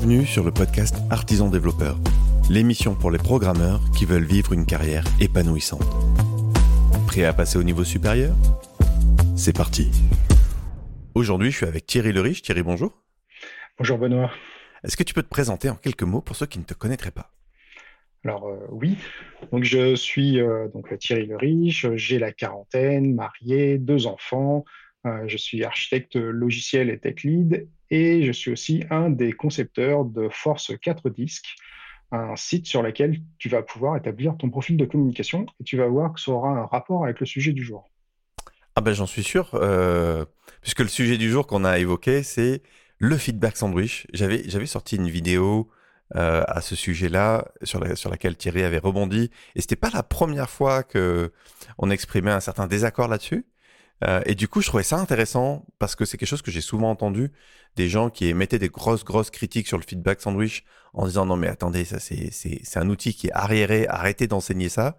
Bienvenue sur le podcast Artisan Développeur, l'émission pour les programmeurs qui veulent vivre une carrière épanouissante. Prêt à passer au niveau supérieur ? C'est parti. Aujourd'hui, je suis avec Thierry Leriche. Thierry, bonjour. Bonjour Benoît. Est-ce que tu peux te présenter en quelques mots pour ceux qui ne te connaîtraient pas ? Alors oui, donc je suis Thierry Leriche, j'ai la quarantaine, marié, 2 enfants, je suis architecte logiciel et tech lead et je suis aussi un des concepteurs de Force 4 disques, un site sur lequel tu vas pouvoir établir ton profil de communication et tu vas voir que ça aura un rapport avec le sujet du jour. Ah ben j'en suis sûr, puisque le sujet du jour qu'on a évoqué, c'est le feedback sandwich. J'avais sorti une vidéo à ce sujet-là, sur laquelle Thierry avait rebondi, et c'était pas la première fois que on exprimait un certain désaccord là-dessus. Et du coup, je trouvais ça intéressant parce que c'est quelque chose que j'ai souvent entendu, des gens qui émettaient des grosses critiques sur le feedback sandwich en disant non mais attendez, ça c'est un outil qui est arriéré, arrêtez d'enseigner ça.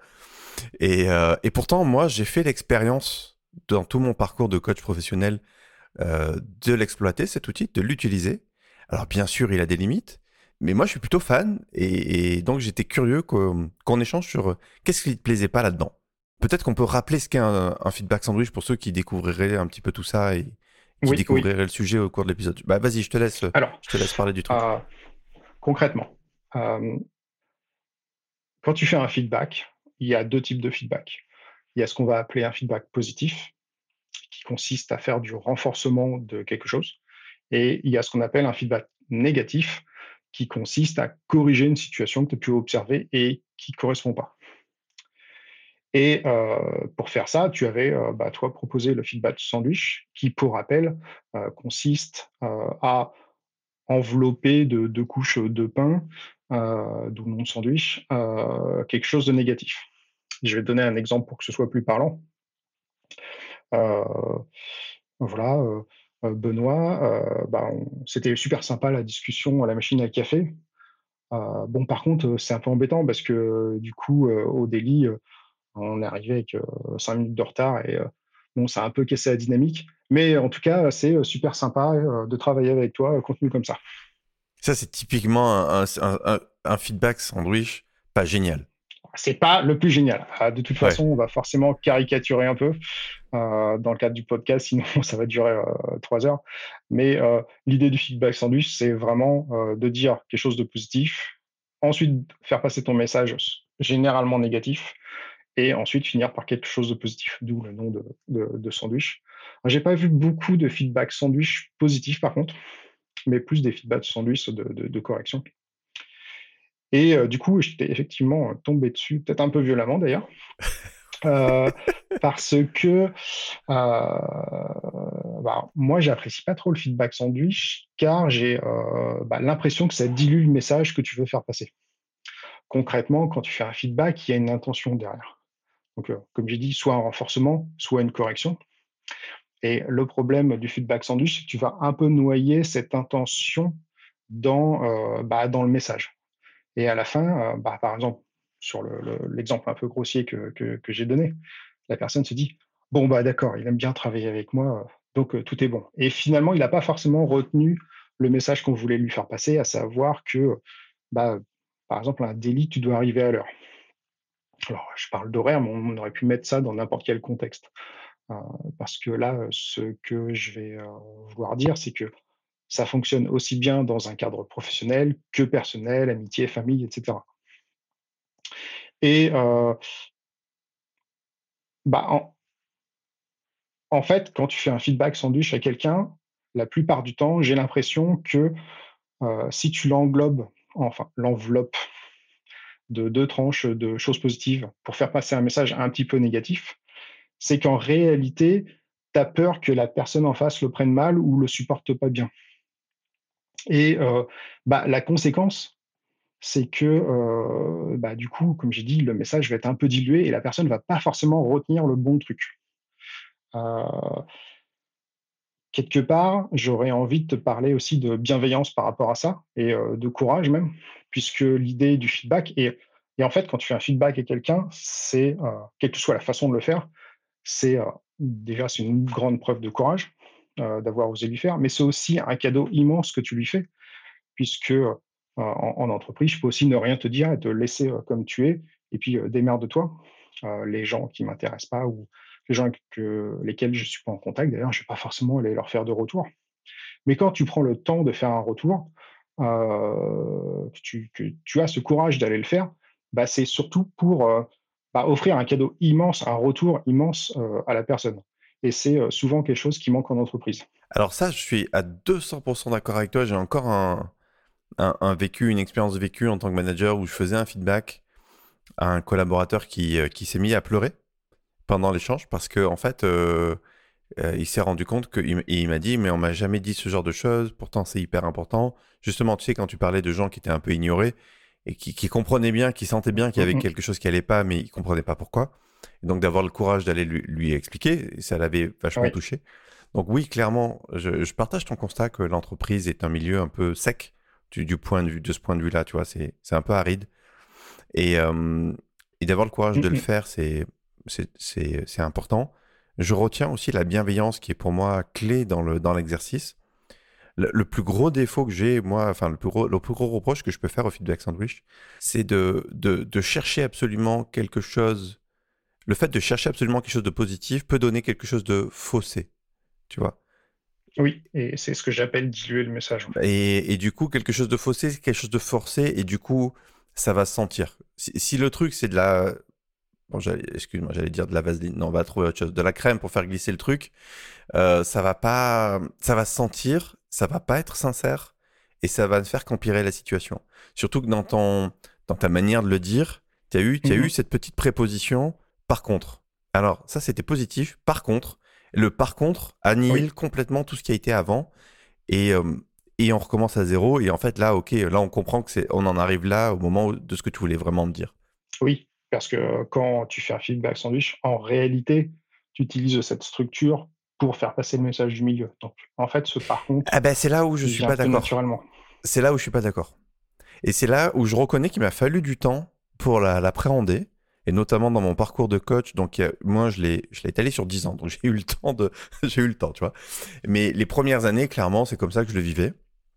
Et pourtant, moi, j'ai fait l'expérience dans tout mon parcours de coach professionnel de l'exploiter, cet outil, de l'utiliser. Alors bien sûr, il a des limites, mais moi, je suis plutôt fan et donc j'étais curieux qu'on échange sur qu'est-ce qui ne te plaisait pas là-dedans. Peut-être qu'on peut rappeler ce qu'est un feedback sandwich pour ceux qui découvriraient un petit peu tout ça et qui Oui. découvriraient le sujet au cours de l'épisode. Bah vas-y, Alors, je te laisse parler du truc. euh, concrètement, euh, quand tu fais un feedback, il y a 2 types de feedback. Il y a ce qu'on va appeler un feedback positif, qui consiste à faire du renforcement de quelque chose. Et il y a ce qu'on appelle un feedback négatif, qui consiste à corriger une situation que tu as pu observer et qui ne correspond pas. Et pour faire ça, tu avais, toi, proposé le feedback sandwich, qui, pour rappel, consiste à envelopper de 2 couches de pain, d'où le nom de sandwich, quelque chose de négatif. Je vais te donner un exemple pour que ce soit plus parlant. Euh, voilà, Benoît, c'était super sympa la discussion à la machine à café. Bon, par contre, c'est un peu embêtant parce que du coup, au délit, on est arrivé avec 5 minutes de retard et bon, ça a un peu cassé la dynamique. Mais en tout cas, c'est super sympa de travailler avec toi, contenu comme ça. Ça, c'est typiquement un feedback sandwich pas génial. C'est pas le plus génial. De toute Ouais. façon, on va forcément caricaturer un peu dans le cadre du podcast, sinon ça va durer 3 heures. Mais l'idée du feedback sandwich, c'est vraiment de dire quelque chose de positif, ensuite faire passer ton message généralement négatif, et ensuite finir par quelque chose de positif, d'où le nom de sandwich. J'ai pas vu beaucoup de feedback sandwich positif par contre, mais plus des feedback sandwich de correction. Et du coup, j'étais effectivement tombé dessus, peut-être un peu violemment d'ailleurs, euh, parce que moi, j'apprécie pas trop le feedback sandwich, car j'ai l'impression que ça dilue le message que tu veux faire passer. Concrètement, quand tu fais un feedback, il y a une intention derrière. Donc, comme j'ai dit, soit un renforcement, soit une correction. Et le problème du feedback sandwich, c'est que tu vas un peu noyer cette intention dans le message. Et à la fin, par exemple, sur l'exemple un peu grossier que j'ai donné, la personne se dit: «Bon, bah, d'accord, il aime bien travailler avec moi, donc tout est bon». Et finalement, il n'a pas forcément retenu le message qu'on voulait lui faire passer, à savoir que, bah, par exemple, un délit, tu dois arriver à l'heure. Alors, je parle d'horaire, mais on aurait pu mettre ça dans n'importe quel contexte. Heu, Parce que là, ce que je vais, vouloir dire, c'est que ça fonctionne aussi bien dans un cadre professionnel que personnel, amitié, famille, et cetera. Et bah, en fait, quand tu fais un feedback sandwich à quelqu'un, la plupart du temps, j'ai l'impression que, si tu l'enveloppes de 2 tranches de choses positives pour faire passer un message un petit peu négatif, c'est qu'en réalité, tu as peur que la personne en face le prenne mal ou le supporte pas bien. Et la conséquence, c'est que, du coup, comme j'ai dit, le message va être un peu dilué et la personne va pas forcément retenir le bon truc. Heu, Quelque part, j'aurais envie de te parler aussi de bienveillance par rapport à ça et de courage même, puisque l'idée du feedback et en fait, quand tu fais un feedback à quelqu'un, c'est, quelle que soit la façon de le faire, c'est, déjà, c'est une grande preuve de courage, d'avoir osé lui faire, mais c'est aussi un cadeau immense que tu lui fais puisque en entreprise, je peux aussi ne rien te dire et te laisser comme tu es, et puis démerde-toi. Les gens qui m'intéressent pas ou les gens lesquels je suis pas en contact, d'ailleurs, je vais pas forcément aller leur faire de retour. Mais quand tu prends le temps de faire un retour, que tu as ce courage d'aller le faire, bah, c'est surtout pour bah, offrir un cadeau immense, un retour immense à la personne. Et c'est souvent quelque chose qui manque en entreprise. Alors ça, je suis à 200% d'accord avec toi. J'ai encore une expérience vécue en tant que manager où je faisais un feedback à un collaborateur qui s'est mis à pleurer pendant l'échange parce que en fait, il s'est rendu compte il m'a dit, mais on m'a jamais dit ce genre de choses. Pourtant, c'est hyper important. Justement, tu sais, quand tu parlais de gens qui étaient un peu ignorés et qui comprenaient bien, qui sentaient bien qu'il y Mm, avait mm. quelque chose qui allait pas, mais ils comprenaient pas pourquoi. Et donc d'avoir le courage d'aller lui expliquer, ça l'avait vachement Ouais. touché. Donc oui, clairement, je partage ton constat que l'entreprise est un milieu un peu sec de ce point de vue-là, tu vois, c'est un peu aride. Et, euh, et d'avoir le courage Mm, de le mm. faire, c'est important. Je retiens aussi la bienveillance qui est pour moi clé dans l'exercice. Le plus gros défaut que j'ai, moi, enfin, le plus gros reproche que je peux faire au feedback sandwich, c'est de chercher absolument quelque chose. Le fait de chercher absolument quelque chose de positif peut donner quelque chose de faussé, tu vois. Oui, et c'est ce que j'appelle diluer le message, en fait. Et du coup, quelque chose de faussé, c'est quelque chose de forcé, et du coup, ça va se sentir. Si le truc, c'est de la... Bon, excuse-moi, j'allais dire de la vaseline. Non, on va trouver autre chose. De la crème pour faire glisser le truc. Ça va pas... Ça va se sentir, ça va pas être sincère, et ça va faire qu'empirer la situation. Surtout que dans ta manière de le dire, Mm, t'as eu mm. cette petite préposition « par contre ». Alors, ça, c'était positif. Par contre, le « par contre » annihile Oui, complètement tout ce qui a été avant, et, euh, et on recommence à zéro. Et en fait, là, ok, là, on comprend on en arrive là au moment de ce que tu voulais vraiment me dire. oui, parce que quand tu fais un feedback sandwich, en réalité, tu utilises cette structure pour faire passer le message du milieu. Donc, en fait, ce par Ah contre, ben, c'est là où je il suis vient pas plus d'accord. naturellement. C'est là où je suis pas d'accord. Et c'est là où je reconnais qu'il m'a fallu du temps pour l'appréhender, et notamment dans mon parcours de coach. Donc, moi, je l'ai étalé sur 10 ans. Donc, j'ai eu le temps j'ai eu le temps, tu vois. Mais les premières années, clairement, c'est comme ça que je le vivais.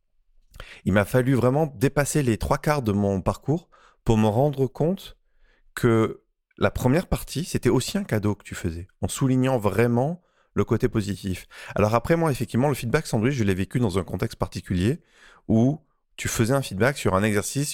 Il m'a fallu vraiment dépasser les trois quarts de mon parcours pour me rendre compte que la première partie, c'était aussi un cadeau que tu faisais, en soulignant vraiment le côté positif. Alors après, moi, effectivement, le feedback sandwich, je l'ai vécu dans un contexte particulier où tu faisais un feedback sur un exercice,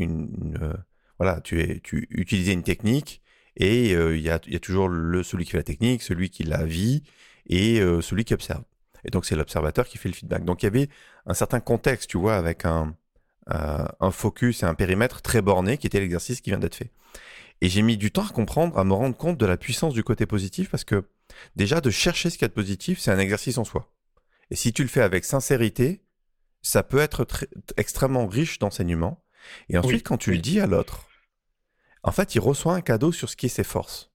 voilà, tu utilisais une technique et il y a toujours celui qui fait la technique, celui qui la vit et celui qui observe. Et donc, c'est l'observateur qui fait le feedback. Donc, il y avait un certain contexte, tu vois, avec un focus et un périmètre très borné qui était l'exercice qui vient d'être fait. Et j'ai mis du temps à comprendre, à me rendre compte de la puissance du côté positif parce que déjà de chercher ce qu'il y a de positif, c'est un exercice en soi. Et si tu le fais avec sincérité, ça peut être extrêmement riche d'enseignements. Et ensuite, Oui, quand tu le oui, dis à l'autre, en fait, il reçoit un cadeau sur ce qui est ses forces.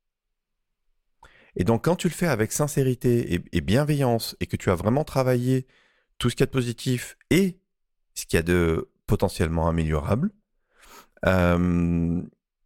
Et donc, quand tu le fais avec sincérité et bienveillance et que tu as vraiment travaillé tout ce qu'il y a de positif et ce qu'il y a de potentiellement améliorable, euh,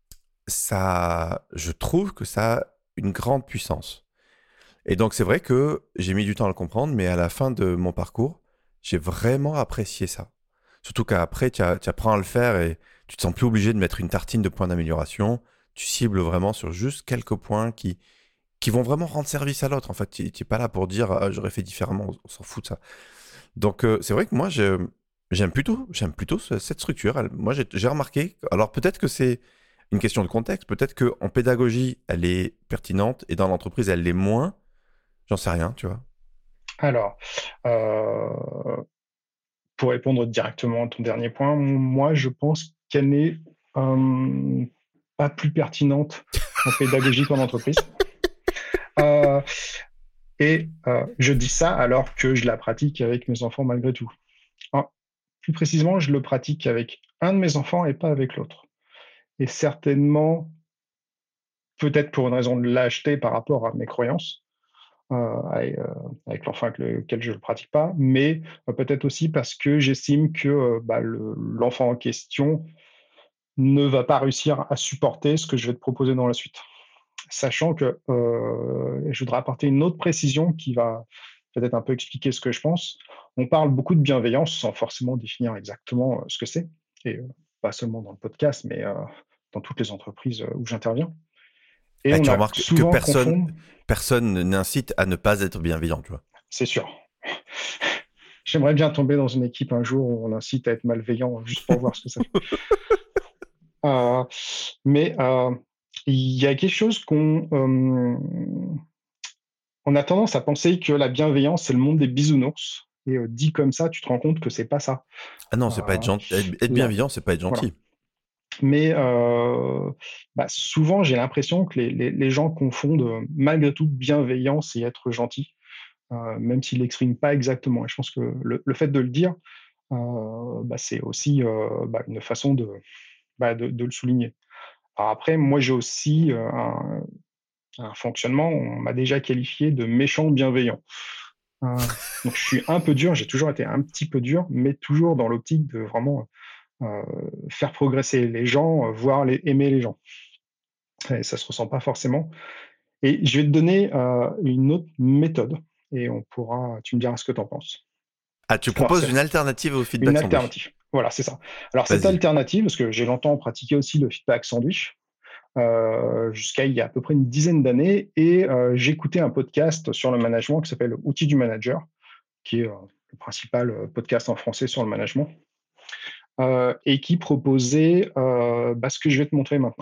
je trouve que ça a une grande puissance. Et donc, c'est vrai que j'ai mis du temps à le comprendre, mais à la fin de mon parcours, j'ai vraiment apprécié ça. Surtout qu'après, tu apprends à le faire et tu te sens plus obligé de mettre une tartine de points d'amélioration. Tu cibles vraiment sur juste quelques points qui vont vraiment rendre service à l'autre. En fait, tu n'es pas là pour dire ah, j'aurais fait différemment, on s'en fout de ça. Donc, c'est vrai que moi, j'aime plutôt cette structure. Moi, j'ai remarqué, alors peut-être que c'est une question de contexte, peut-être qu'en pédagogie, elle est pertinente et dans l'entreprise, elle l'est moins. J'en sais rien, tu vois. alors, heu, pour répondre directement à ton dernier point, moi, je pense qu'elle n'est, hem, pas plus pertinente en pédagogie qu'en entreprise. Heu je dis ça alors que je la pratique avec mes enfants malgré tout. En Plus précisément, je le pratique avec un de mes enfants et pas avec l'autre, et certainement, peut-être pour une raison de lâcheté par rapport à mes croyances, avec, avec l'enfant avec lequel je ne le pratique pas, mais peut-être aussi parce que j'estime que, bah, l'enfant en question ne va pas réussir à supporter ce que je vais te proposer dans la suite. Sachant que, je voudrais apporter une autre précision qui va peut-être un peu expliquer ce que je pense. On parle beaucoup de bienveillance sans forcément définir exactement ce que c'est, et pas seulement dans le podcast, mais dans toutes les entreprises où j'interviens. Et Eh, on tu a remarques que souvent confond, personne n'incite à ne pas être bienveillant, tu vois. c'est sûr. J'aimerais bien tomber dans une équipe un jour où on incite à être malveillant juste pour voir ce que ça fait. Euh, mais il y a quelque chose on a tendance à penser que la bienveillance, c'est le monde des bisounours. Et dit comme ça, tu te rends compte que c'est pas ça. Ah non, Euh, c'est pas être gentil. Être là, bienveillant, c'est pas être voilà. gentil. Mais souvent, j'ai l'impression que les gens confondent malgré tout bienveillance et être gentil, même s'ils l'expriment pas exactement. Et je pense que le fait de le dire, c'est aussi une façon de le souligner. Alors après, moi, j'ai aussi un fonctionnement, on m'a déjà qualifié de méchant bienveillant. Donc je suis un peu dur, j'ai toujours été un petit peu dur, mais toujours dans l'optique de vraiment faire progresser les gens, voir aimer les gens. Et ça se ressent pas forcément. Et je vais te donner une autre méthode et tu me diras ce que tu en penses. Ah, tu Alors, proposes une alternative au une feedback sandwich. alternative. Voilà, c'est ça. Alors, cette Vas-y. alternative, parce que j'ai longtemps pratiqué aussi le feedback sandwich, jusqu'à il y a à peu près une dizaine d'années, et j'écoutais un podcast sur le management qui s'appelle Outils du manager, qui est le principal podcast en français sur le management, et qui proposait ce que je vais te montrer maintenant.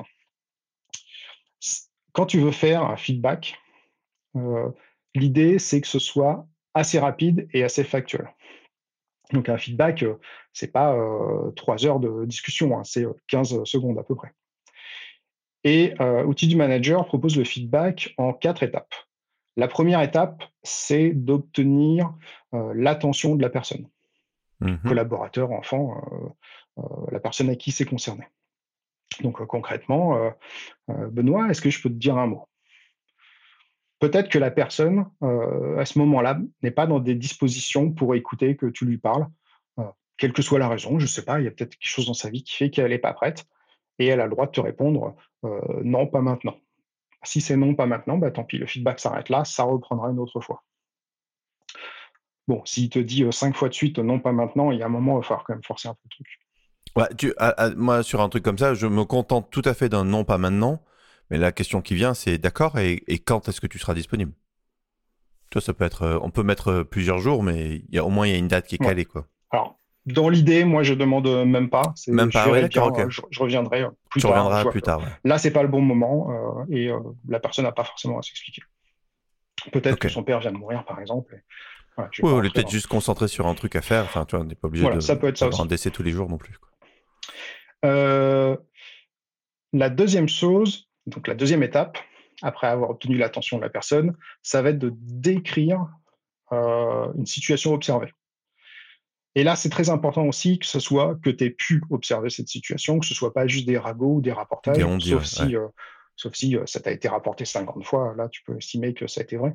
Quand tu veux faire un feedback, euh, l'idée, c'est que ce soit assez rapide et assez factuel. Donc un feedback, c'est pas 3 heures de discussion, hein, c'est 15 secondes à peu près. Et Outils du manager propose le feedback en 4 étapes. La première étape, c'est d'obtenir l'attention de la personne, Mhm. collaborateur, enfant, la personne à qui c'est concerné. Donc concrètement, Benoît, est-ce que je peux te dire un mot? Peut-être que la personne, à ce moment-là, n'est pas dans des dispositions pour écouter que tu lui parles, heu, quelle que soit la raison, je ne sais pas, il y a peut-être quelque chose dans sa vie qui fait qu'elle n'est pas prête, et elle a le droit de te répondre, «Non, pas maintenant». Si c'est «Non, pas maintenant», bah, tant pis, le feedback s'arrête là, ça reprendra une autre fois. Bon, s'il te dit, 5 fois de suite: «Non, pas maintenant», il y a un moment, il va falloir quand même forcer un peu le truc. Ouais, moi, sur un truc comme ça, je me contente tout à fait d'un non, pas maintenant. Mais la question qui vient, c'est d'accord, et quand est-ce que tu seras disponible? Toi, ça peut être, on peut mettre plusieurs jours, mais au moins, il y a une date qui est Ouais. calée, quoi. Alors, dans l'idée, moi, je demande, même pas, Même je pas, ouais, verrai d'accord, bien, ok. je reviendrai, plus Tu tard. Je reviendras vois plus que tard, ouais. là, c'est pas le bon moment, et la personne n'a pas forcément à s'expliquer. Peut-être Ok. que son père vient de mourir, par exemple, et voilà, je vais Oui, pas on est rentrer peut-être dans juste concentré sur un truc à faire. Enfin, tu vois, on n'est pas obligé voilà, ça peut être ça d'avoir un aussi. décès tous les jours non plus, quoi. Heu, la deuxième chose, donc la deuxième étape, après avoir obtenu l'attention de la personne, ça va être de décrire, une situation observée. Et là, c'est très important aussi que tu aies pu observer cette situation, que ce soit pas juste des ragots ou des Des rapportages, on-dit, ouais, ouais. sauf si, ça t'a été rapporté 50 fois, là, tu peux estimer que ça a été vrai.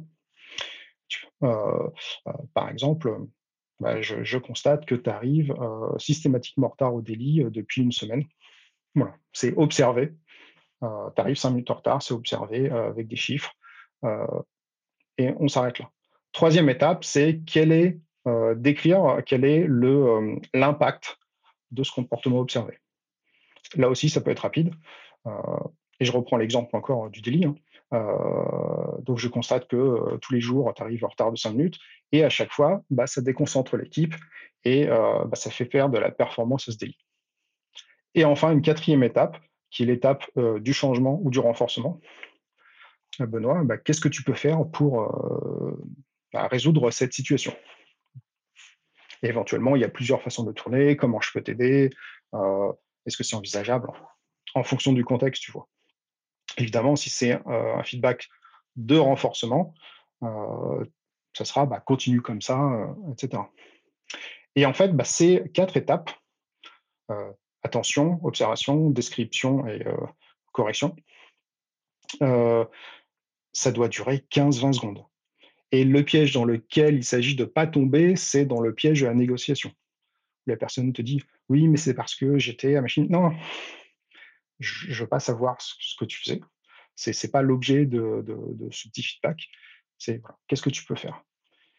Par exemple, je constate que tu arrives, systématiquement en retard au délit, depuis une semaine. Voilà, c'est observé. Tu arrives 5 minutes en retard, c'est observé, avec des chiffres, heu et on s'arrête là. Troisième étape, c'est décrire quel est l'impact de ce comportement observé. Là aussi, ça peut être rapide. Heu et je reprends l'exemple encore du délit, hein. Donc je constate que, tous les jours, tu arrives en retard de 5 minutes, et à chaque fois, ça déconcentre l'équipe, et ça fait perdre de la performance à ce délit. Et enfin, une quatrième étape, qui est l'étape, du changement ou du renforcement. Benoît, qu'est-ce que tu peux faire pour, résoudre cette situation? Et éventuellement, il y a plusieurs façons de tourner. Comment je peux t'aider? Heu, est-ce que c'est envisageable? En fonction du contexte, tu vois? Évidemment, si c'est, un feedback de renforcement, ça sera, continue comme ça, et cetera. Et en fait, ces 4 étapes, heu, attention, observation, description et correction, heu, ça doit durer 15-20 secondes. Et le piège dans lequel il s'agit de ne pas tomber, c'est dans le piège de la négociation. La personne te dit: «Oui, mais c'est parce que j'étais à machine». Non, je ne veux pas savoir ce que tu faisais. C'est pas l'objet de ce petit feedback. C'est voilà, qu'est-ce que tu peux faire?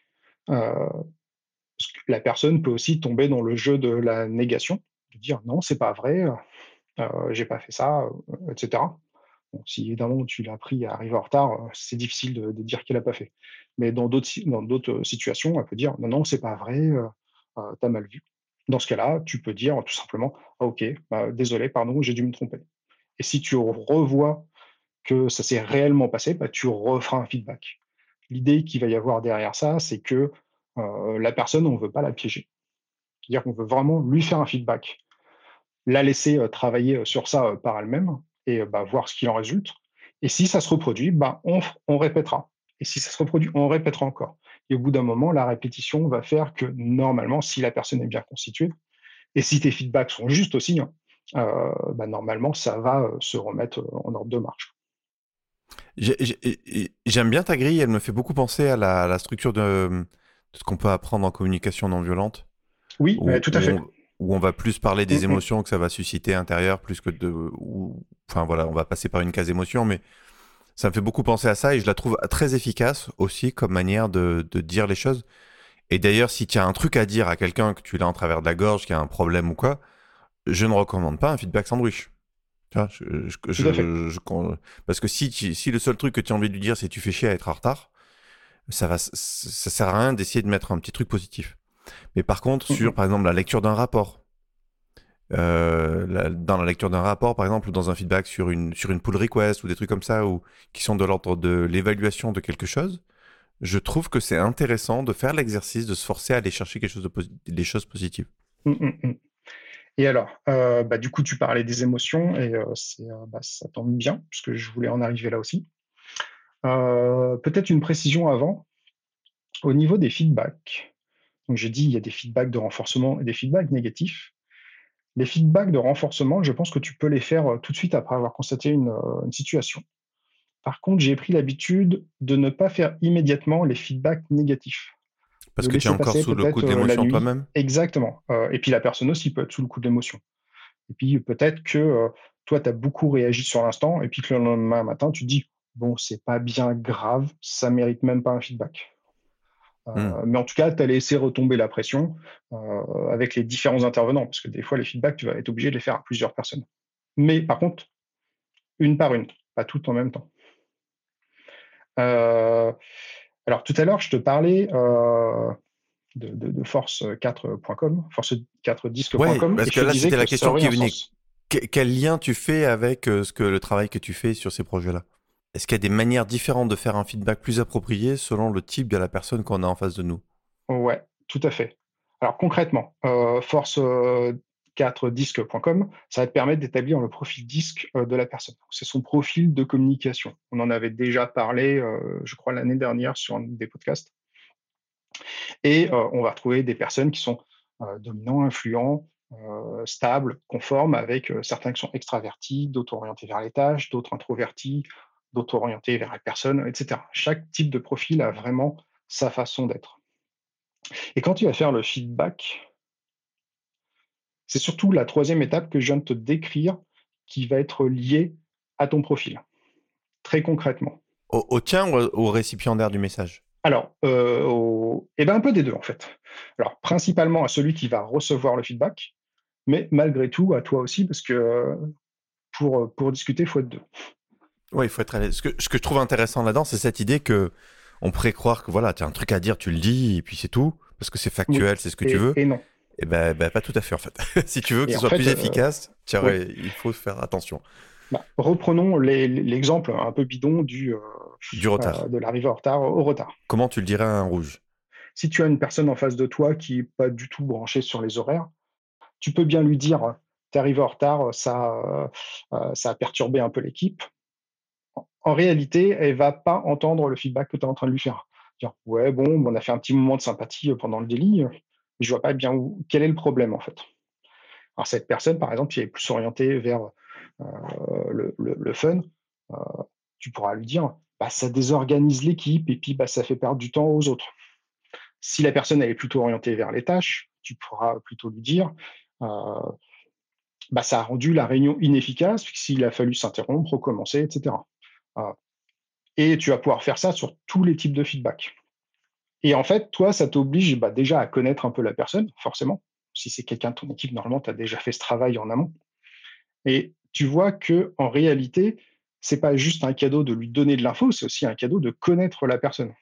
Parce que la personne peut aussi tomber dans le jeu de la négation, de dire: «Non, c'est pas vrai, j'ai pas fait ça», et cetera. Bon, si évidemment tu l'as appris à arriver en retard, c'est difficile de dire qu'il a pas fait. Mais dans d'autres, situations, elle peut dire: «Non, non, c'est pas vrai, tu mal vu». Dans ce cas-là, tu peux dire tout simplement: «Ah OK, bah, désolé, pardon, j'ai dû me tromper». Et si tu revois que ça s'est réellement passé, bah, tu referas un feedback. L'idée qu'il va y avoir derrière ça, c'est que, la personne, on ne veut pas la piéger. C'est-à-dire qu'on veut vraiment lui faire un feedback, la laisser, travailler, sur ça, par elle-même et bah, voir ce qu'il en résulte. Et si ça se reproduit, bah, on répétera. Et si ça se reproduit, on répétera encore. Et au bout d'un moment, la répétition va faire que normalement, si la personne est bien constituée et si tes feedbacks sont justes aussi, hein, bah, normalement, ça va, se remettre, en ordre de marche. J'aime bien ta grille, elle me fait beaucoup penser à la structure de ce qu'on peut apprendre en communication non violente, Oui, bah, où, tout à où fait. on, où on va plus parler Mmh des mh. émotions que ça va susciter intérieur, plus que enfin voilà, on va passer par une case émotion, mais ça me fait beaucoup penser à ça et je la trouve très efficace aussi comme manière de dire les choses. Et d'ailleurs, si tu as un truc à dire à quelqu'un que tu l'as en travers de la gorge, qui a un problème ou quoi, je ne recommande pas un feedback sandwich. Tu vois, Tout à fait. parce que si le seul truc que tu as envie de lui dire, c'est tu fais chier à être en retard, ça sert à rien d'essayer de mettre un petit truc positif. Mais par contre, Mmh sur, mh. par exemple, la lecture d'un rapport, dans la lecture d'un rapport, par exemple, ou dans un feedback sur une pull request ou des trucs comme ça, ou qui sont de l'ordre de l'évaluation de quelque chose, je trouve que c'est intéressant de faire l'exercice, de se forcer à aller chercher des choses positives. Mmh mh mh. Et alors, bah, du coup, tu parlais des émotions et bah, ça tombe bien puisque je voulais en arriver là aussi. Peut-être une précision avant, au niveau des feedbacks. Donc j'ai dit, il y a des feedbacks de renforcement et des feedbacks négatifs. Les feedbacks de renforcement, je pense que tu peux les faire, tout de suite après avoir constaté une situation. Par contre, j'ai pris l'habitude de ne pas faire immédiatement les feedbacks négatifs, Parce de que tu es laisser encore passer sous le coup peut-être, de la l'émotion nuit. toi-même. Exactement, et puis la personne aussi peut être sous le coup de l'émotion. Et puis peut-être que, toi, tu as beaucoup réagi sur l'instant et puis que le lendemain matin, tu te dis: «Bon, c'est pas bien grave, ça mérite même pas un feedback». Hmm. Mais en tout cas, tu as laissé retomber la pression, avec les différents intervenants parce que des fois, les feedbacks, tu vas être obligé de les faire à plusieurs personnes. Mais par contre, une par une, pas toutes en même temps. Heu, alors tout à l'heure, je te parlais, de force4.com, Ouais, force4disque.com et parce je que te là, disais c'était que la ça question aurait qui un venait. sens. Quel lien tu fais avec le travail que tu fais sur ces projets-là? Est-ce qu'il y a des manières différentes de faire un feedback plus approprié selon le type de la personne qu'on a en face de nous? Ouais, tout à fait. Alors concrètement, force4disque.com, ça va te permettre d'établir le profil disque, de la personne. C'est son profil de communication. On en avait déjà parlé, je crois l'année dernière sur un des podcasts et on va retrouver des personnes qui sont, dominants, influents, stables, conformes avec, certains qui sont extravertis, d'autres orientés vers les tâches, d'autres introvertis, d'autres orientés vers la personne, et cetera. Chaque type de profil a vraiment sa façon d'être. Et quand tu vas faire le feedback, c'est surtout la troisième étape que je viens de te décrire qui va être liée à ton profil, très concrètement. Au tien ou au récipiendaire du message? Alors, un peu des 2 en fait. Alors principalement à celui qui va recevoir le feedback, mais malgré tout à toi aussi parce que, pour discuter, il faut être 2. Oui, il faut être à l'aise. Ce que je trouve intéressant là-dedans, c'est cette idée que on pourrait croire que voilà, tu as un truc à dire, tu le dis, et puis c'est tout, parce que c'est Oui factuel, c'est ce que tu veux. et non. Et pas tout à fait en fait. Si tu veux que Et ce en soit fait, plus efficace, oui, il faut faire attention. bah, reprenons l'exemple un peu bidon Du retard. de l'arrivée en retard au retard. Comment tu le dirais à un rouge? Si tu as une personne en face de toi qui est pas du tout branchée sur les horaires, tu peux bien lui dire: «Tu es arrivé en retard, ça a perturbé un peu l'équipe». En réalité, elle va pas entendre le feedback que tu es en train de lui faire. Dire: «Ouais, bon, on a fait un petit moment de sympathie, pendant le délit, mais je vois pas bien où quel est le problème, en fait». Alors cette personne, par exemple, qui est plus orientée vers, le fun, heu, tu pourras lui dire: «Bah, ça désorganise l'équipe et puis, bah, ça fait perdre du temps aux autres». Si la personne, elle est plutôt orientée vers les tâches, tu pourras plutôt lui dire, heu bah, ça a rendu la réunion inefficace puisqu'il a fallu s'interrompre, recommencer, et cetera. Et tu vas pouvoir faire ça sur tous les types de feedback. Et en fait, toi, ça t'oblige déjà à connaître un peu la personne, forcément. Si c'est quelqu'un de ton équipe, normalement, tu as déjà fait ce travail en amont. Et tu vois que en réalité, c'est pas juste un cadeau de lui donner de l'info, c'est aussi un cadeau de connaître la personne.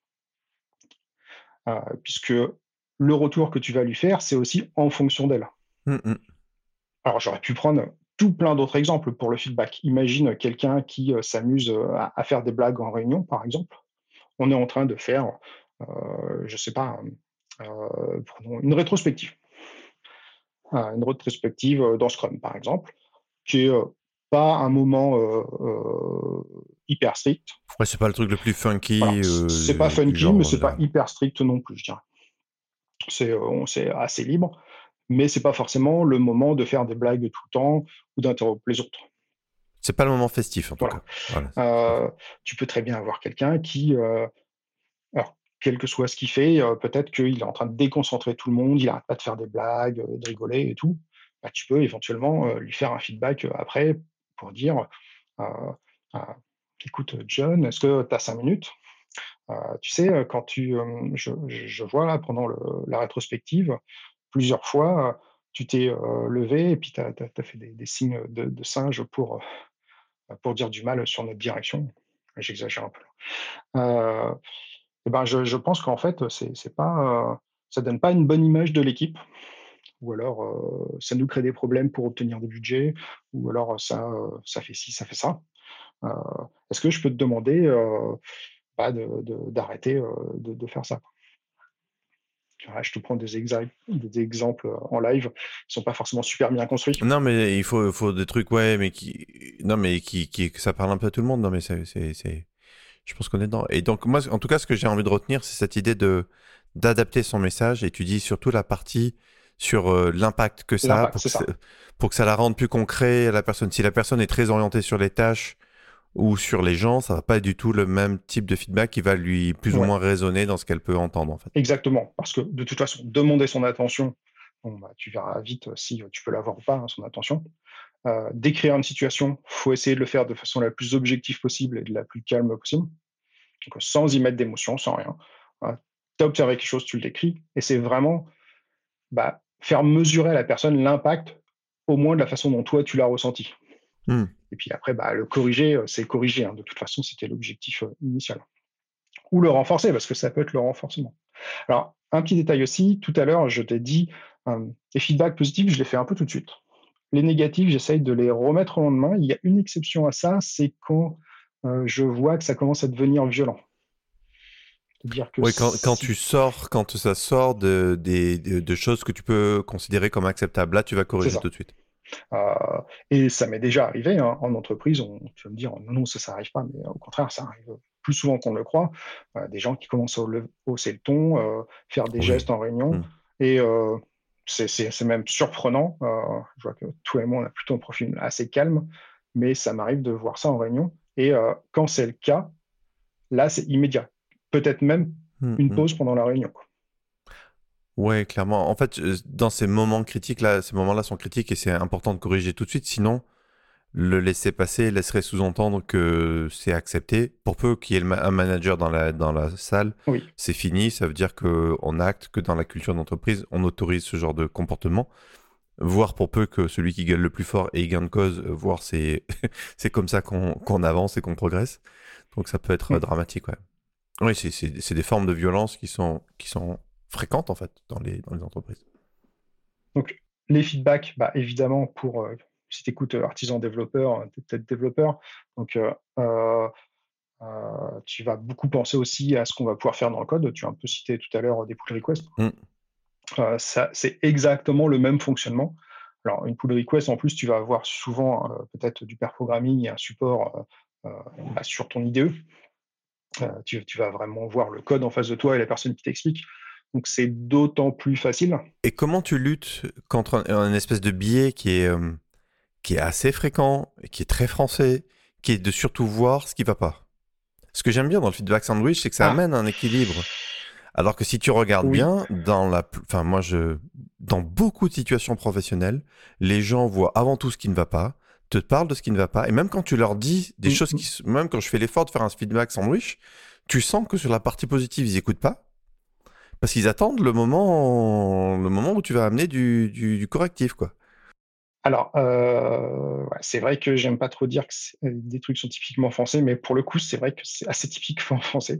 Puisque le retour que tu vas lui faire, c'est aussi en fonction d'elle. Mmh mh. Alors, j'aurais pu prendre tout plein d'autres exemples pour le feedback. Imagine quelqu'un qui s'amuse à faire des blagues en réunion, par exemple. On est en train de faire, je sais pas, prenons une rétrospective. Une rétrospective dans Scrum, par exemple, qui est pas un moment hyper strict. Ouais, c'est pas le truc le plus Voilà, funky, c'est pas du funky, genre mais en c'est pas général. hyper strict non plus, je dirais. C'est assez libre, mais c'est pas forcément le moment de faire des blagues tout le temps ou d'interrompre les autres. C'est pas le moment festif en tout cas. Voilà. Voilà, c'est tout à fait. Tu peux très bien avoir quelqu'un qui, alors, quel que soit ce qu'il fait, peut-être qu'il est en train de déconcentrer tout le monde, il arrête pas de faire des blagues, de rigoler et tout. Bah, tu peux éventuellement, lui faire un feedback, après pour dire, heu heu: «Écoute, John, est-ce que tu as 5 minutes? Tu sais, quand je vois là pendant la rétrospective, plusieurs fois, tu t'es, levé et puis tu as fait des signes de singe pour dire du mal sur notre direction». J'exagère un peu là. Et ben, je pense qu'en fait, c'est pas, ça donne pas une bonne image de l'équipe ou alors, ça nous crée des problèmes pour obtenir des budgets ou alors, ça fait ci, ça fait ça. Heu, Est-ce que je peux te demander, d'arrêter, de faire ça? Voilà, je te prends des exemples, en live, qui sont pas forcément super bien construits. Non, mais il faut des trucs, ouais, mais qui non, mais qui que ça parle un peu à tout le monde. Non, mais c'est je pense qu'on est dedans et donc moi, en tout cas, ce que j'ai envie de retenir, c'est cette idée de d'adapter son message et tu dis surtout la partie sur, l'impact que ça a L'impact, c'est ça. pour que ça la rende plus concret à la personne. Si la personne est très orientée sur les tâches ou sur les gens, ça va pas être du tout le même type de feedback qui va lui plus ou Ouais, moins résonner dans ce qu'elle peut entendre, en fait. exactement. Parce que de toute façon, demander son attention, bon, bah, tu verras vite, si, tu peux l'avoir ou pas, hein, son attention. Décrire une situation, faut essayer de le faire de façon la plus objective possible et de la plus calme possible. Donc, sans y mettre d'émotion, sans rien. Tu as observé quelque chose, tu le décris, et c'est vraiment faire mesurer à la personne l'impact, au moins de la façon dont toi tu l'as ressenti. Mmh. Et puis après, le corriger, c'est corriger, hein. De toute façon, c'était l'objectif initial. Ou le renforcer, parce que ça peut être le renforcement. Alors, un petit détail aussi, tout à l'heure, je t'ai dit, les feedbacks positifs, je les fais un peu tout de suite. Les négatifs, j'essaye de les remettre au lendemain. Il y a une exception à ça, c'est quand je vois que ça commence à devenir violent. C'est-à-dire que Oui, quand si. tu sors, quand ça sort de choses que tu peux considérer comme acceptables, là, tu vas C'est corriger ça. tout de suite. Et ça m'est déjà arrivé, hein, en entreprise, tu vas me dire: «Non, non, ça n'arrive pas», mais au contraire, ça arrive plus souvent qu'on ne le croit. Des gens qui commencent à hausser le ton, faire des Oui. gestes en réunion, Mmh. et c'est même surprenant. Je vois que toi et moi, on a plutôt un profil assez calme, mais ça m'arrive de voir ça en réunion, et quand c'est le cas, là, c'est immédiat. Peut-être même Mmh une mh. pause pendant la réunion, quoi. Ouais, clairement. En fait, dans ces moments critiques là, ces moments-là sont critiques et c'est important de corriger tout de suite, sinon le laisser passer laisserait sous-entendre que c'est accepté. Pour peu qu'il y ait un manager dans la salle, Oui, c'est fini. Ça veut dire qu'on acte que dans la culture d'entreprise, on autorise ce genre de comportement. Voire pour peu que celui qui gueule le plus fort ait gain de cause, voire c'est c'est comme ça qu'on avance et qu'on progresse. Donc ça peut être mmh. dramatique, ouais. Oui, c'est des formes de violence qui sont fréquentes en fait dans les entreprises. Donc, les feedbacks, évidemment, si tu écoutes artisan développeur, tu es peut-être développeur. Donc, tu vas beaucoup penser aussi à ce qu'on va pouvoir faire dans le code. Tu as un peu cité tout à l'heure des pull requests. Mmh. Ça, c'est exactement le même fonctionnement. Alors, une pull request, en plus, tu vas avoir souvent peut-être du pair programming et un support sur ton IDE. Tu vas vraiment voir le code en face de toi et la personne qui t'explique. Donc, c'est d'autant plus facile. Et comment tu luttes contre un espèce de biais qui est assez fréquent, et qui est très français, qui est de surtout voir ce qui va pas? Ce que j'aime bien dans le feedback sandwich, c'est que ça Ah, amène un équilibre. Alors que si tu regardes oui. bien, enfin dans beaucoup de situations professionnelles, les gens voient avant tout ce qui ne va pas, te parlent de ce qui ne va pas, et même quand tu leur dis des Mm, choses mm. même quand je fais l'effort de faire un feedback sandwich, tu sens que sur la partie positive, ils écoutent pas, Parce qu'ils attendent le moment où tu vas amener du correctif, quoi. Alors, ouais, c'est vrai que j'aime pas trop dire que des trucs sont typiquement français, mais pour le coup, c'est vrai que c'est assez typiquement français.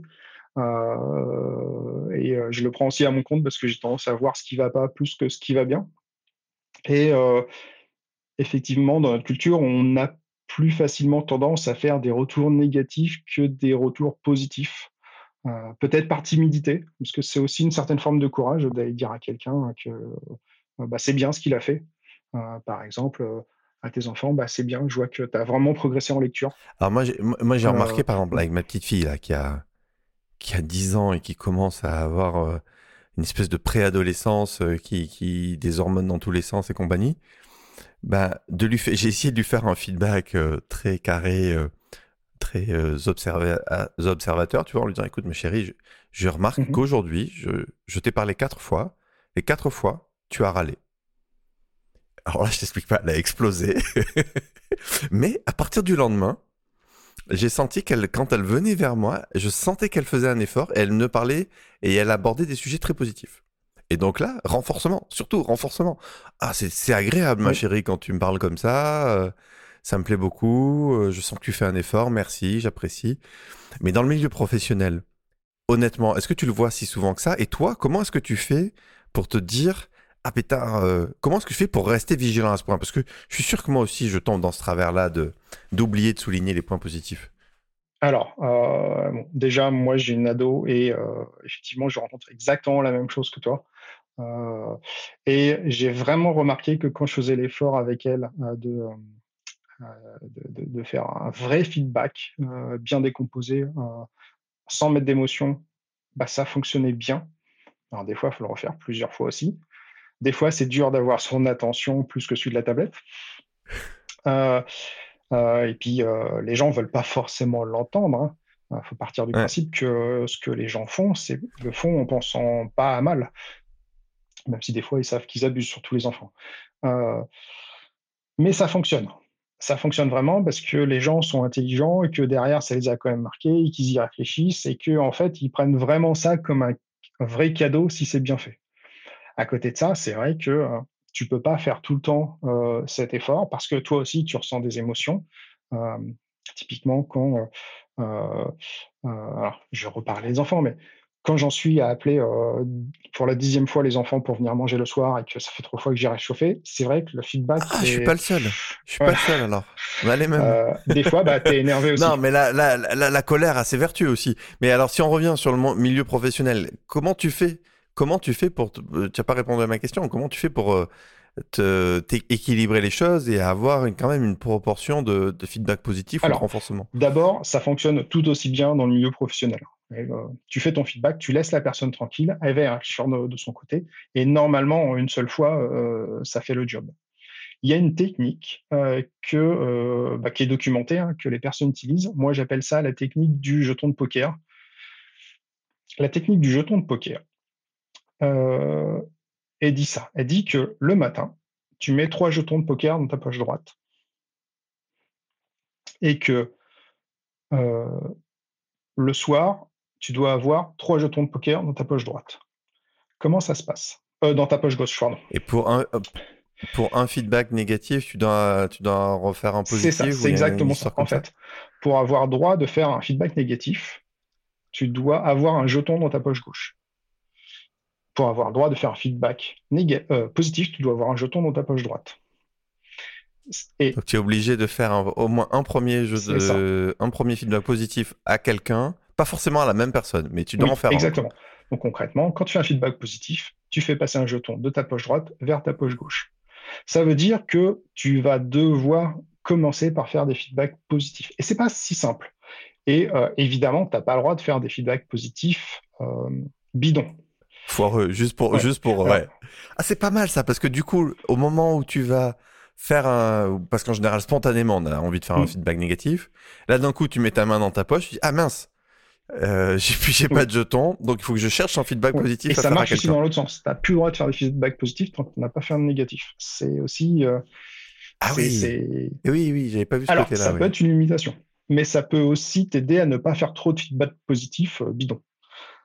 Je le prends aussi à mon compte parce que j'ai tendance à voir ce qui va pas plus que ce qui va bien. Et effectivement, dans notre culture, on a plus facilement tendance à faire des retours négatifs que des retours positifs. Peut-être par timidité, parce que c'est aussi une certaine forme de courage d'aller dire à quelqu'un que, bah, c'est bien ce qu'il a fait. Par exemple, à tes enfants: «Bah, c'est bien, je vois que tu as vraiment progressé en lecture». Alors moi, j'ai remarqué, Heu, par exemple, avec ma petite fille, là, qui a 10 ans et qui commence à avoir une espèce de préadolescence, qui des hormones dans tous les sens et compagnie. Bah, j'ai essayé de lui faire un feedback très carré, très observateur, tu vois, en lui disant, écoute, ma chérie, je remarque mmh qu'aujourd'hui, je t'ai parlé 4 fois, et 4 fois, tu as râlé. Alors là, je t'explique pas, elle a explosé. Mais à partir du lendemain, j'ai senti qu'elle, quand elle venait vers moi, je sentais qu'elle faisait un effort, et elle me parlait, et elle abordait des sujets très positifs. Et donc là, renforcement, surtout renforcement. Ah, c'est agréable, ma Oui. chérie, quand tu me parles comme ça. Ça me plaît beaucoup. Je sens que tu fais un effort. Merci, j'apprécie. Mais dans le milieu professionnel, honnêtement, est-ce que tu le vois si souvent que ça? Et toi, comment est-ce que tu fais pour te dire, ah pétard, comment est-ce que je fais pour rester vigilant à ce point? Parce que je suis sûr que moi aussi, je tombe dans ce travers-là d'oublier de souligner les points positifs. Alors, bon, déjà, moi, j'ai une ado et effectivement, je rencontre exactement la même chose que toi. Heu et j'ai vraiment remarqué que quand je faisais l'effort avec elle, de faire un vrai feedback, bien décomposé, sans mettre d'émotion, bah, ça fonctionnait bien. Alors des fois, il faut le refaire plusieurs fois aussi. Des fois, c'est dur d'avoir son attention plus que celui de la tablette. Heu et puis, les gens veulent pas forcément l'entendre, hein. Faut partir du Ouais. principe que ce que les gens font, c'est le font en pensant pas à mal, même si des fois ils savent qu'ils abusent, surtout les enfants. Heu, mais ça fonctionne. Ça fonctionne vraiment parce que les gens sont intelligents et que derrière ça les a quand même marqués et qu'ils y réfléchissent et qu'en fait, ils prennent vraiment ça comme un vrai cadeau si c'est bien fait. À côté de ça, c'est vrai que, tu peux pas faire tout le temps, cet effort parce que toi aussi tu ressens des émotions. Typiquement quand, alors je reparle des enfants, mais quand j'en suis à appeler, pour la 10e fois les enfants pour venir manger le soir et que ça fait 3 fois que j'ai réchauffé, c'est vrai que le feedback Ah, je suis pas c'est le seul. Je suis pas ouais, le seul alors. On a les mêmes. des fois, bah, tu es énervé Non, aussi. mais la colère a ses vertus aussi. Mais alors, si on revient sur le milieu professionnel, comment tu fais pour... tu n'as pas répondu à ma question. Comment tu fais pour équilibrer les choses et avoir quand même une proportion de feedback positif ou de Alors, renforcement? d'abord, ça fonctionne tout aussi bien dans le milieu professionnel. Et, tu fais ton feedback, tu laisses la personne tranquille, elle va réfléchir de son côté et normalement, en une seule fois, ça fait le job. Il y a une technique, bah, qui est documentée, hein, que les personnes utilisent. Moi, j'appelle ça la technique du jeton de poker. La technique du jeton de poker, heu, elle dit ça. Elle dit que le matin, tu mets 3 jetons de poker dans ta poche droite et que, heu, le soir, tu dois avoir 3 jetons de poker dans ta poche droite. Comment ça se passe? Dans ta poche gauche, pardon. Et pour un feedback négatif, tu dois refaire un C'est ça, positif ou c'est il y a une exactement ça. histoire En comme ça? fait, pour avoir droit de faire un feedback négatif, tu dois avoir un jeton dans ta poche gauche. Pour avoir droit de faire un feedback positif, tu dois avoir un jeton dans ta poche droite. Et Donc tu es obligé de faire au moins c'est ça. un premier feedback positif à quelqu'un, pas forcément à la même personne, mais tu dois en Oui, faire un, quoi. exactement. Donc concrètement, quand tu fais un feedback positif, tu fais passer un jeton de ta poche droite vers ta poche gauche. Ça veut dire que tu vas devoir commencer par faire des feedbacks positifs. Et c'est pas si simple. Et évidemment, tu as pas le droit de faire des feedbacks positifs bidons. Foireux, Ouais. ouais. Alors, Ah, c'est pas mal ça, parce que du coup, au moment où tu vas faire parce qu'en général, spontanément, on a envie de faire un mm, feedback négatif. Là, d'un coup, tu mets ta main dans ta poche, tu dis, ah mince, j'ai pas oui, de jeton, donc il faut que je cherche un feedback oui. Et positif à ça faire à marche aussi quelqu'un. dans l'autre sens. Tu n'as plus le droit de faire des feedbacks positifs tant que tu n'as pas fait un négatif. C'est aussi, Ah oui, c'est oui, oui, j'avais pas vu ce alors, côté-là, ça peut oui. être une limitation, mais ça peut aussi t'aider à ne pas faire trop de feedback positif, bidon.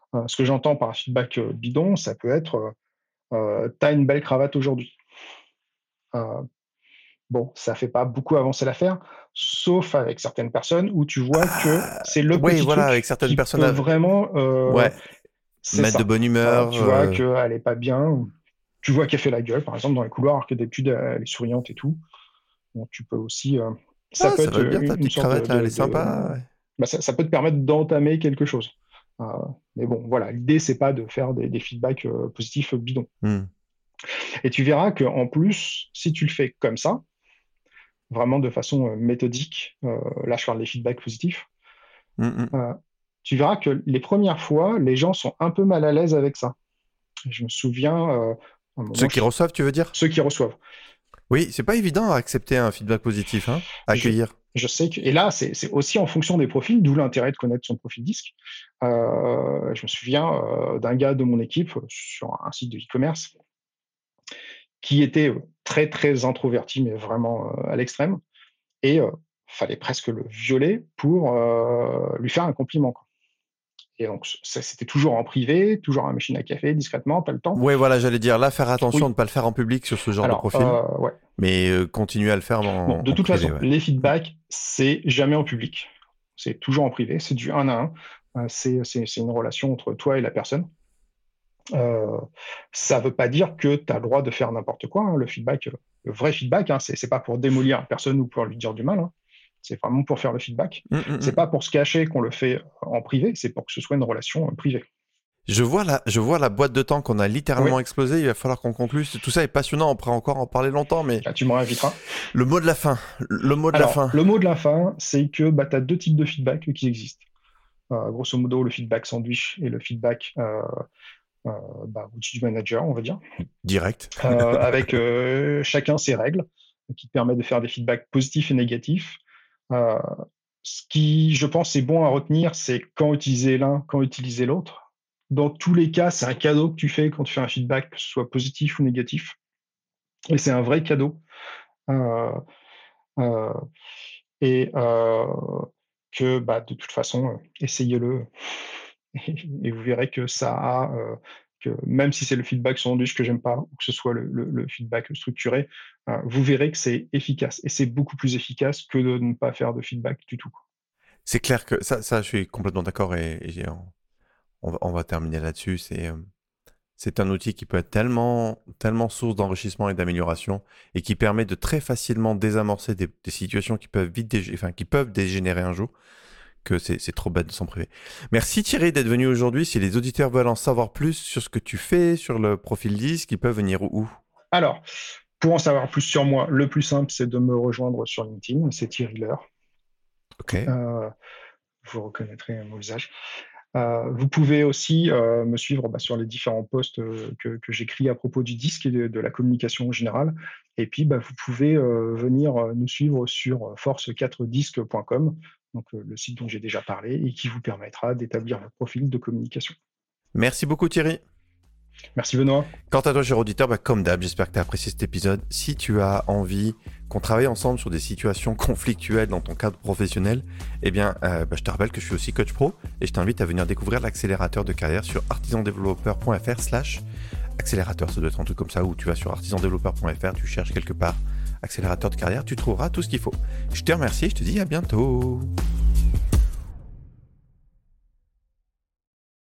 Ce que j'entends par feedback bidon, ça peut être t'as une belle cravate aujourd'hui. Euh, bon, ça fait pas beaucoup avancer l'affaire, sauf avec certaines personnes où tu vois que Ah, c'est le oui, petit voilà, avec truc certaines qui personnes, peut vraiment, ouais, c'est mettre de ça. bonne humeur. Tu vois qu'elle est pas bien, tu vois qu'elle fait la gueule, par exemple, dans les couloirs, alors que d'habitude, elle est souriante et tout. Donc, tu peux aussi, ça Ah, peut ça être va bien ta une petite sorte cravate là, elle est sympa. Ouais. bah, ça peut te permettre d'entamer quelque chose. Euh, mais bon, voilà, l'idée, c'est pas de faire des feedbacks positifs bidons. Hmm. Et tu verras qu'en plus, si tu le fais comme ça, vraiment de façon méthodique, là, je parle des feedbacks positifs, Hmm, hmm. euh, tu verras que les premières fois, les gens sont un peu mal à l'aise avec ça. Je me souviens, à un Ceux moment, qui reçoivent, tu veux dire? ceux qui reçoivent. Oui, c'est pas évident à accepter un feedback positif, hein, à Je, accueillir. je sais que, et là, c'est aussi en fonction des profils, d'où l'intérêt de connaître son profil disque. Je me souviens d'un gars de mon équipe sur un site de e-commerce qui était très, très introverti, mais vraiment à l'extrême. Et fallait presque le violer pour lui faire un compliment, quoi. Et donc, ça, c'était toujours en privé, toujours à la machine à café, discrètement, pas le temps. Ouais, voilà, j'allais dire là, faire attention de ne Oui, pas le faire en public sur ce genre de alors, profil, ouais. mais continuer à le faire Bon, de en toute privé, façon, ouais. les Hmm. feedbacks, c'est jamais en public. C'est toujours en privé, c'est du 1 à 1. C'est une relation entre toi et la personne. Euh, Ça ne veut pas dire que tu as le droit de faire n'importe quoi, hein. Le feedback, le vrai feedback, hein, c'est pas pour démolir la personne ou pour lui dire du mal, hein. C'est vraiment pour faire le feedback. Hmm, hmm, C'est hmm. pas pour se cacher qu'on le fait en privé, c'est pour que ce soit une relation privée. Je vois la boîte de temps qu'on a Oui, littéralement explosé. Il va falloir qu'on conclue. Tout ça est passionnant. On pourrait encore en parler longtemps, mais là, tu me réinviteras. le mot de la fin. Le mot de la Alors, fin. le mot de la fin, c'est que bah, tu as deux types de feedback qui existent. Grosso modo, le feedback sandwich et le feedback outil du manager, on va dire, Direct. avec chacun ses règles qui te permettent de faire des feedbacks positifs et négatifs. Euh, Ce qui, je pense, est bon à retenir, c'est quand utiliser l'un, quand utiliser l'autre. Dans tous les cas, c'est un cadeau que tu fais quand tu fais un feedback, que ce soit positif ou négatif. Et c'est un vrai cadeau. Euh, euh, et que bah, de toute façon, essayez-le. Et vous verrez que ça a, que même si c'est le feedback sandwich que j'aime pas, ou que ce soit le feedback structuré, vous verrez que c'est efficace. Et c'est beaucoup plus efficace que de ne pas faire de feedback du tout. C'est clair que ça, je suis complètement d'accord et on va terminer là-dessus. C'est un outil qui peut être tellement, tellement source d'enrichissement et d'amélioration et qui permet de très facilement désamorcer des situations qui peuvent qui peuvent dégénérer un jour, que c'est trop bête de s'en priver. Merci Thierry d'être venu aujourd'hui. Si les auditeurs veulent en savoir plus sur ce que tu fais, sur le profil disque, ils peuvent venir où? Alors, pour en savoir plus sur moi, le plus simple, c'est de me rejoindre sur LinkedIn. C'est Thierry Leur. Ok. Euh, vous reconnaîtrez mon visage. Vous pouvez aussi me suivre sur les différents posts que j'écris à propos du disque et de la communication en général. Et puis, vous pouvez venir nous suivre sur force4disque.com, donc le site dont j'ai déjà parlé et qui vous permettra d'établir votre profil de communication. Merci beaucoup Thierry. Merci Benoît. Quant à toi, cher auditeur, comme d'hab, j'espère que tu as apprécié cet épisode. Si tu as envie qu'on travaille ensemble sur des situations conflictuelles dans ton cadre professionnel, je te rappelle que je suis aussi coach pro et je t'invite à venir découvrir l'accélérateur de carrière sur artisandéveloppeur.fr/accélérateur. Ça doit être un truc comme ça où tu vas sur artisandéveloppeur.fr, tu cherches quelque part accélérateur de carrière, tu trouveras tout ce qu'il faut. Je te remercie et je te dis à bientôt.